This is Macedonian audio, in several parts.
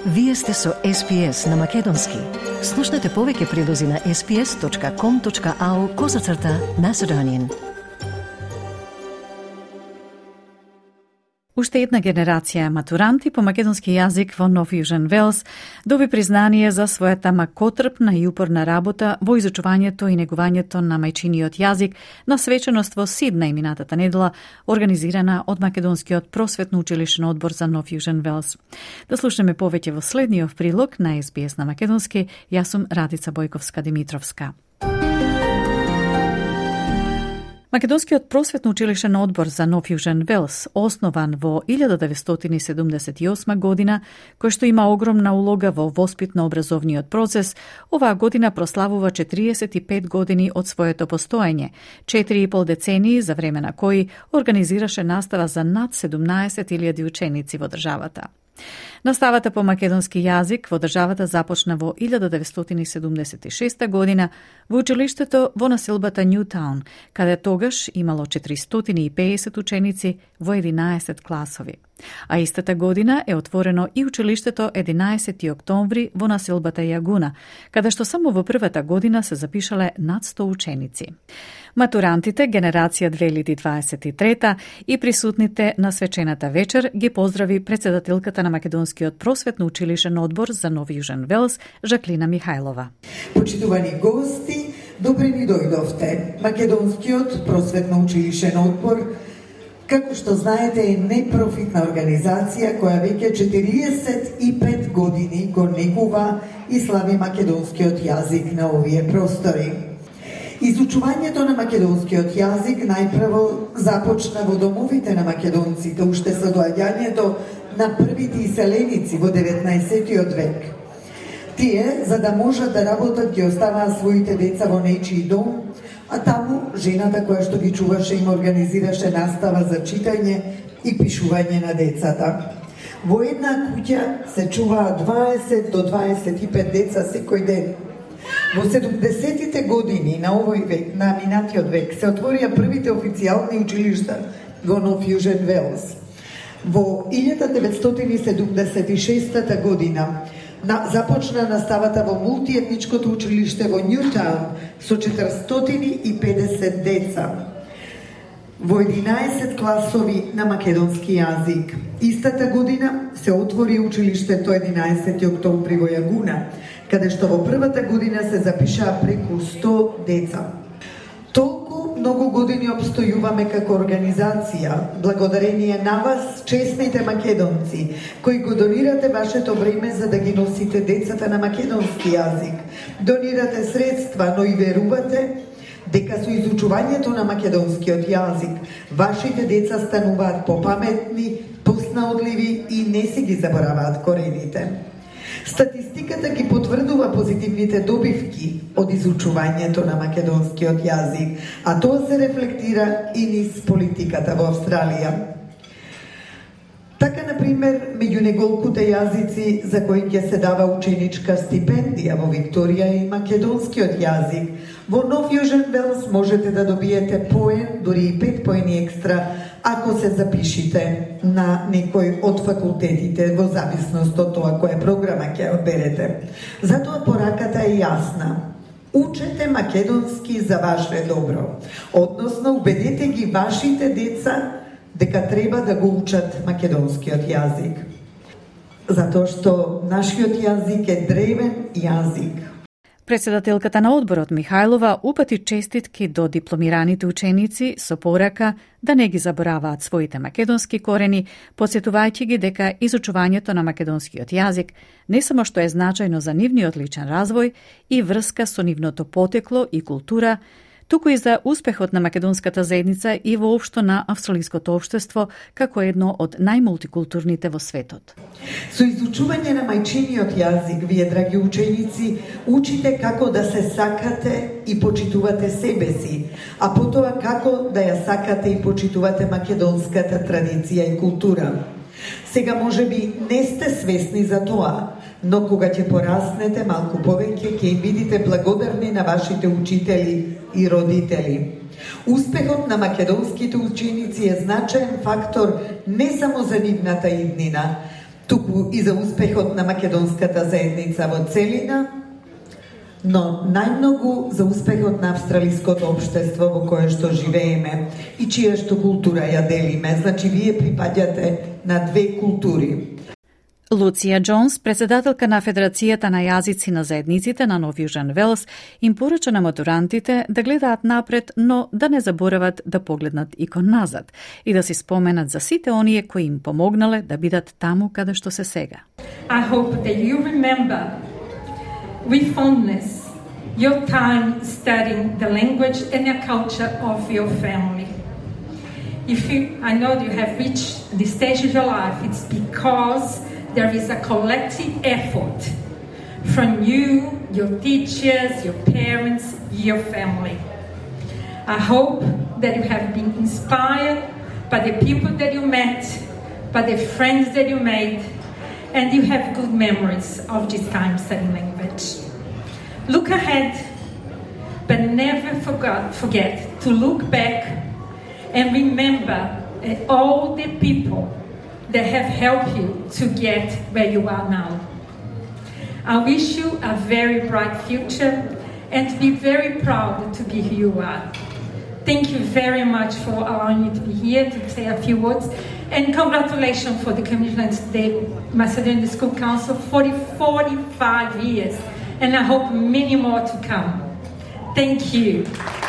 Вие сте со SPS на Македонски. Слушнете повеќе прилози на sps.com.au/Macedonian. Уште една генерација матуранти по македонски јазик во Нов Јужен Велс доби признание за својата макотрпна и упорна работа во изучувањето и негувањето на мајчиниот јазик на свеченост во Сиднеј минатата недела, организирана од Македонскиот просветно училишен одбор за Нов Јужен Велс. Да слушаме повеќе во следниот прилог на SBS на македонски. Јас сум Радица Бојковска-Димитровска. Македонскиот просветно училишен одбор за Нов Јужен Велс, основан во 1978 година, кој што има огромна улога во воспитно-образовниот процес, оваа година прославува 45 години од своето постоење, 4,5 децении за време на кои организираше настава за над 17.000 ученици во државата. Наставата по македонски јазик во државата започна во 1976 година во училиштето во населбата Ньютаун, каде тогаш имало 450 ученици во 11 класови. А истата година е отворено и училиштето 11 октомври во населбата Јагуна, каде што само во првата година се запишале над 100 ученици. Матурантите, генерација 2023 и присутните на свечената вечер ги поздрави председателката на Македонскиот просветно училишен одбор за Нов Јужен Велс, Жаклина Михајлова. Почитувани гости, добре ни дојдовте. Македонскиот просветно училишен одбор, како што знаете, е непрофитна организација која веќе 45 години го негува и слави македонскиот јазик на овие простори. Изучувањето на македонскиот јазик најпрво започна во домовите на македонците, уште со доаѓањето на првите иселеници во 19 век. Тие, за да можат да работат, ги оставаа своите деца во нечии дом, а таму жената која што ги чуваше им организираше настава за читање и пишување на децата. Во една куќа се чуваа 20 до 25 деца секој ден. Во 70-тите години на овој век, на минатиот век, се отворија првите официјални училишта во Нов Јужен Велс. Во 1976 година започна наставата во мултиетничкото училиште во Ньютаун со 450 деца во 11 класови на македонски јазик. Истата година се отвори училиштето 11 октомври во Јагуна, каде што во првата година се запишаа преку 100 деца. Толку многу години обстојуваме како организација, благодарение на вас, честните македонци, кои го донирате вашето време за да ги носите децата на македонски јазик. Донирате средства, но и верувате дека со изучувањето на македонскиот јазик, вашите деца стануваат попаметни, поснаодливи и не се ги забораваат корените. Статистиката ги потврдува позитивните добивки од изучувањето на македонскиот јазик, а тоа се рефлектира и низ политиката во Австралија. Така, например, меѓу неголкуте јазици за кои ќе се дава ученичка стипендија во Викторија и македонскиот јазик, во Нов Јужен Велс можете да добиете поен, дури и 5 поени екстра, ако се запишите на некој од факултетите во зависност од тоа која програма ќе одберете. Затоа пораката е јасна. Учете македонски за ваше добро, односно убедете ги вашите деца дека треба да го учат македонскиот јазик. Затоа што нашиот јазик е древен јазик. Председателката на одборот Михајлова упати честитки до дипломираните ученици со порака да не ги забораваат своите македонски корени, потсетувајќи ги дека изучувањето на македонскиот јазик не само што е значајно за нивниот личен развој и врска со нивното потекло и култура, туку и за успехот на македонската заедница и воопшто на австралиското општество како едно од најмултикултурните во светот. Со изучување на мајчиниот јазик, вие, драги ученици, учите како да се сакате и почитувате себе си, а потоа како да ја сакате и почитувате македонската традиција и култура. Сега може би не сте свесни за тоа, но кога ќе пораснете малку повеќе, ќе им бидите благодарни на вашите учители и родители. Успехот на македонските ученици е значаен фактор не само за нивната иднина, туку и за успехот на македонската заедница во целина, но најмногу за успехот на австралиското општество во кое што живееме и чија што култура ја делиме. Значи, вие припаѓате на две култури. Луција Джонс, председателка на Федерацијата на јазици на заедниците на Нов Јужен Велс, им порача на матурантите да гледаат напред, но да не заборават да погледнат и кон назад и да си споменат за сите оние кои им помогнале да бидат таму каде што се сега. I hope that you remember with fondness your time studying the language and the culture of your family. I know you have reached this stage of your life, it's because there is a collective effort from you, your teachers, your parents, your family. I hope that you have been inspired by the people that you met, by the friends that you made, and you have good memories of this time studying language. Look ahead, but never forget to look back and remember all the people that have helped you to get where you are now. I wish you a very bright future and to be very proud to be who you are. Thank you very much for allowing me to be here to say a few words, and congratulations for the Commission of the Macedonian School Council for 45 years, and I hope many more to come. Thank you.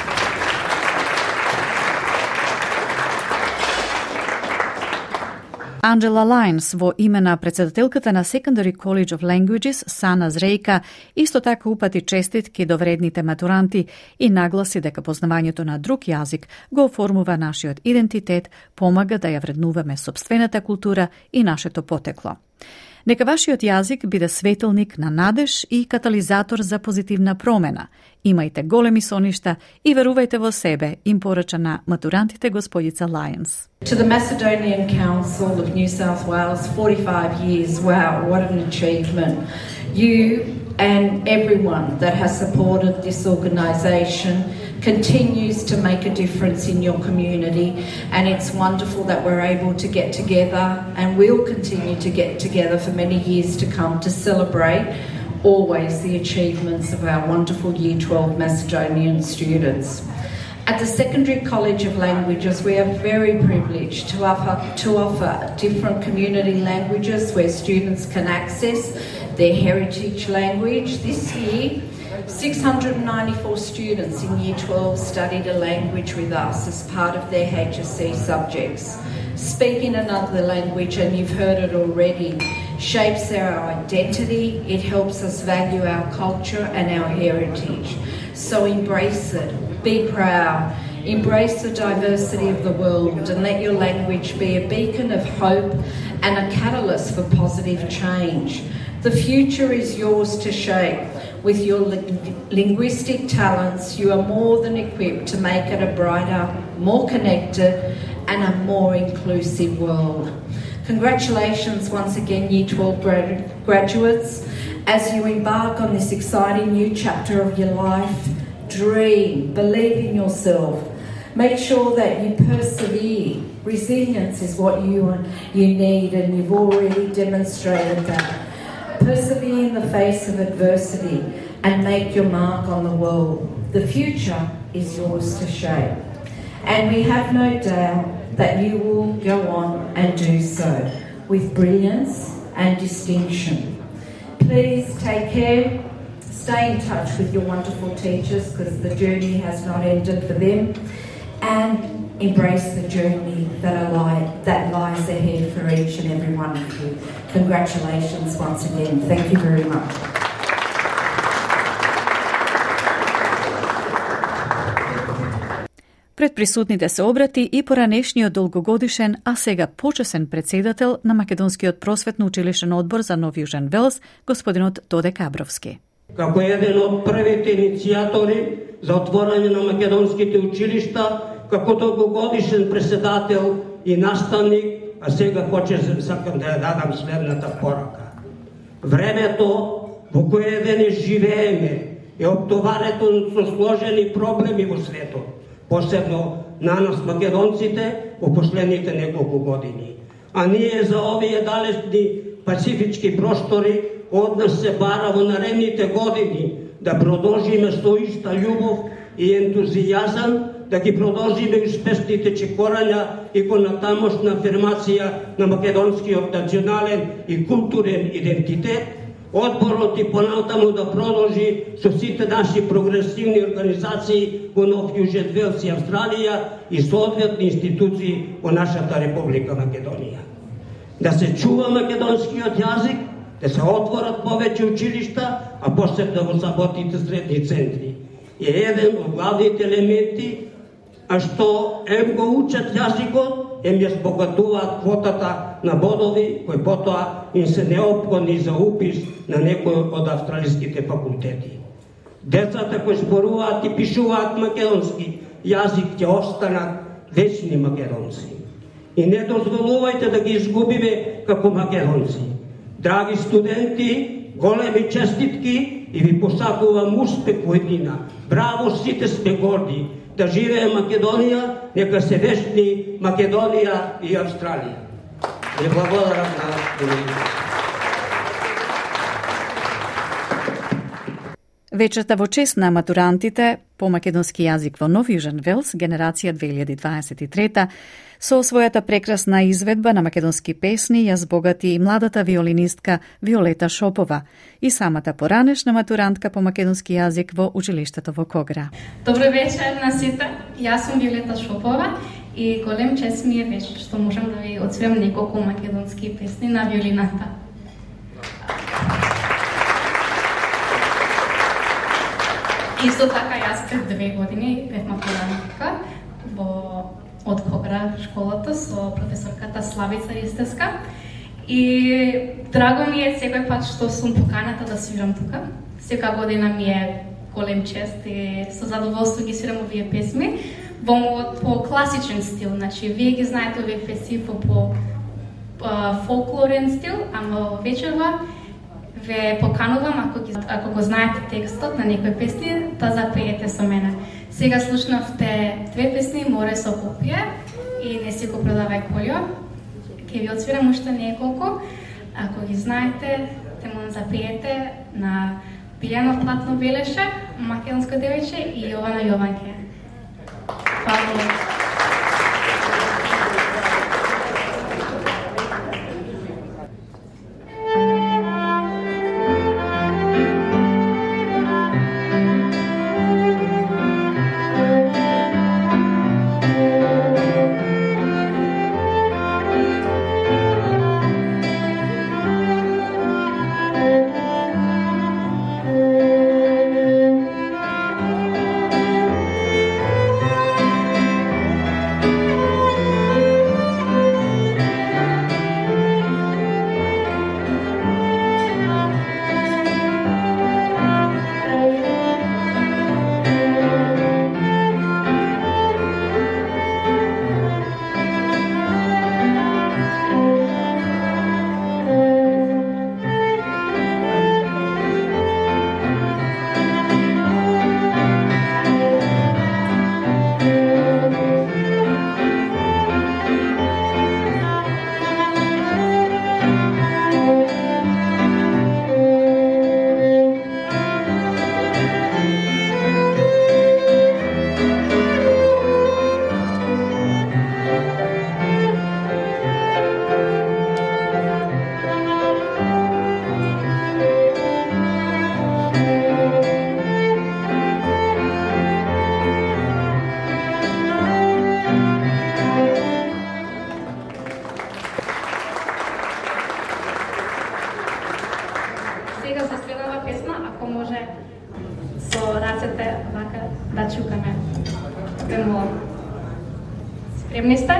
Angela Lyons во име на председателката на Secondary College of Languages, Сана Зрејка, исто така упати честитки до вредните матуранти и нагласи дека познавањето на друг јазик го оформува нашиот идентитет, помага да ја вреднуваме сопствената култура и нашето потекло. Нека вашиот јазик биде светилник на надеж и катализатор за позитивна промена. Имајте големи соништа и верувајте во себе, им порача на матурантите господица Lyons. To the Macedonian Council of New South Wales, 45 years, wow, what an achievement. You and everyone that has supported this organisation continues to make a difference in your community, and it's wonderful that we're able to get together, and we'll continue to get together for many years to come to celebrate always the achievements of our wonderful Year 12 Macedonian students. At the Secondary College of Languages, we are very privileged to offer different community languages where students can access their heritage language. This year, 694 students in Year 12 studied a language with us as part of their HSC subjects. Speaking another language, and you've heard it already, shapes our identity, it helps us value our culture and our heritage. So embrace it, be proud, embrace the diversity of the world, and let your language be a beacon of hope and a catalyst for positive change. The future is yours to shape. With your linguistic talents, you are more than equipped to make it a brighter, more connected and a more inclusive world. Congratulations once again, Year 12 graduates. As you embark on this exciting new chapter of your life, dream, believe in yourself. Make sure that you persevere. Resilience is what you need, and you've already demonstrated that. Persevere in the face of adversity and make your mark on the world. The future is yours to shape. And we have no doubt that you will go on and do so with brilliance and distinction. Please take care. Stay in touch with your wonderful teachers, because the journey has not ended for them, and embrace the journey that lies ahead for each and every one of you. Congratulations once again. Thank you very much. Пред присутните се обрати и поранешниот долгогодишен, а сега почесен председател на Македонскиот просветно-училишен одбор за Нов Јужен Велс, господинот Тоде Кабровски. Како еден од првите иницијатори за отворање на македонските училишта, како долгогодишен председател и наставник, а сега сакам да ја дадам следната порака. Времето во кое денес живееме е обтоварено со сложени проблеми во светот, посебно на нас македонците во последните неколку години. А ние за овие далечни пацифички простори, од нас се бара во наредните години да продолжиме со иста љубов и ентузијазам, да ги продолжиме успешните чекорања и понатамошна афирмација на македонскиот национален и културен идентитет. Одборот и понатаму да продолжи со сите наши прогресивни организации во Нов Јужен Велс и Австралија и соодветни институции во нашата Република Македонија. Да се чува македонскиот јазик, да се отворат повеќе училишта, а посебно во саботните средни центри. И еден од главните елементи, а што го учат јазикот, ја збогатуваат квотата на бодови кои потоа им се неопходни за упис на некој од австралиските факултети. Децата кои зборуваат и пишуваат македонски јазик ќе останат вечни македонци. И не дозволувајте да ги изгубиме како македонци. Драги студенти, големи честитки и ви посакувам успех во еднина. Браво, сите сме горди. Да живее Македонија, нека се вечни Македонија и Австралија. Ви благодарам на вниманието. Вечерта во чест на матурантите по македонски јазик во Нов Јужен Велс, генерација 2023, со својата прекрасна изведба на македонски песни ја збогати и младата виолинистка Виолета Шопова и самата поранешна матурантка по македонски јазик во училиштето во Когра. Добро вечер на сите. Јас сум Виолета Шопова и голем чест ми е вечер што можам да ви отсвирам неколку македонски песни на виолината. Исто така јас пред 2 години бев матурантка од Когра школата со професорката Славица Ристевска и драго ми е секој пат што сум поканата да свирам тука. Секоја година ми е голем чест и со задоволство ги свирам овие песми по класичен стил, значи вие ги знаете овие песни по фолклорен стил, ама вечерва ве поканувам, ако го знаете текстот на некои песни, да запеете со мене. Сега слушнавте 2 песни, Море со копија и Не си го продавај колјо. Ке ви отсвирам уште неколку. Ако ги знаете, те му запеете на Билјано Платно Белеше, македонско девојче и Јована Јованке. Фала. Спремни сте?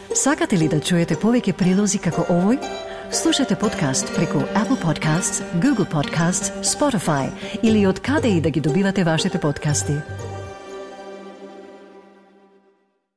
Сакате ли да чуете повеќе прилози како овој? Слушате подкаст преку Apple Podcasts, Google Podcasts, Spotify или од каде и да ги добивате вашите подкасти.